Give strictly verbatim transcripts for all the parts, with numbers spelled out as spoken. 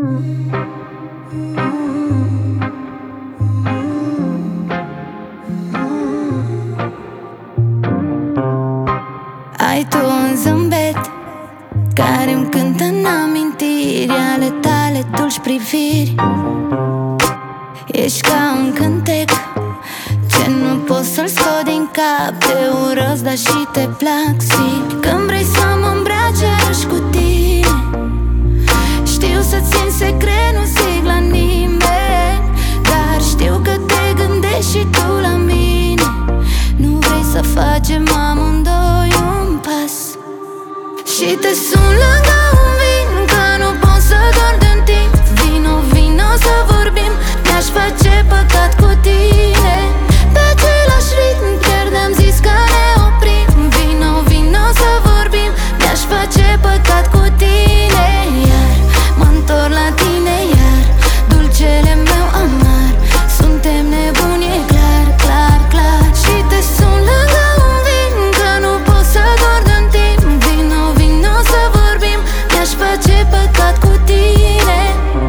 Ai tu un zâmbet care-mi cântă în amintiri ale tale dulci priviri. Ești ca un cântec ce nu poți să-l scot din cap. Te urăsc, dar și te plac, zic. Când vrei să mă îmbraci cu tine, știu să țin secret, nu zic la nimeni, dar știu că te gândești și tu la mine. Nu vrei să facem amândoi un pas și te sun lângă un vin, că nu pot să dorm de-n timp. Vino, vino să vorbim, mi-aș face păcat cu tine. Pe același ritm, chiar de-am zis că ne oprim. Vino, vino să vorbim, mi-aș face păcat cu tine. Iar mă întorc la tine, iar dulcele meu amar. Suntem nebuni, e clar, clar, clar. Și te sun lângă un vin, că nu pot să dorm de-n timp. Vino, vino să vorbim, mi-aș face păcat cu tine.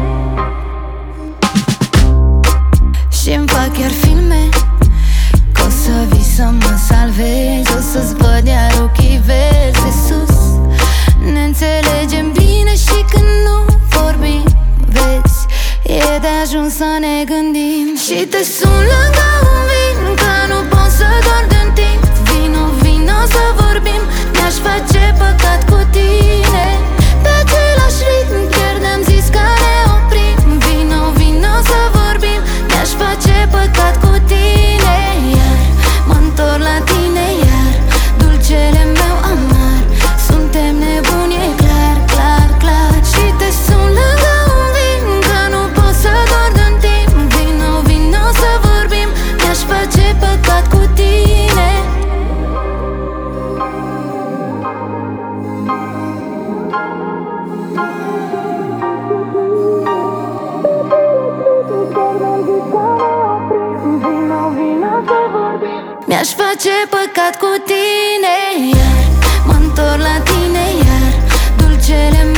Și-mi fac chiar filme, că o să vii să mă salvezi. O să-ți văd iar ochii verzi de sus. Ne înțelegem bine și când nu vorbim, vezi, e de ajuns să ne gândim. Și te sun lângă un vin, că nu pot să dorm de-n timp. Vino, vino să vorbim, mi-aș face păcat cu tine. Pe același ritm, chiar de-am zis că ne oprim. Vino, vino să vorbim, mi-aș face păcat cu tine. Iar mă întorc la tine, iar dulcele meu amar. Suntem nebuni, e clar, clar, clar. Și te sun lângă un vin, că nu pot să dorm de-n timp. Vino, vino să vorbim, mi-aș face păcat cu tine. Mi-aș face păcat cu tine, iar mă întorc la tine, iar dulcele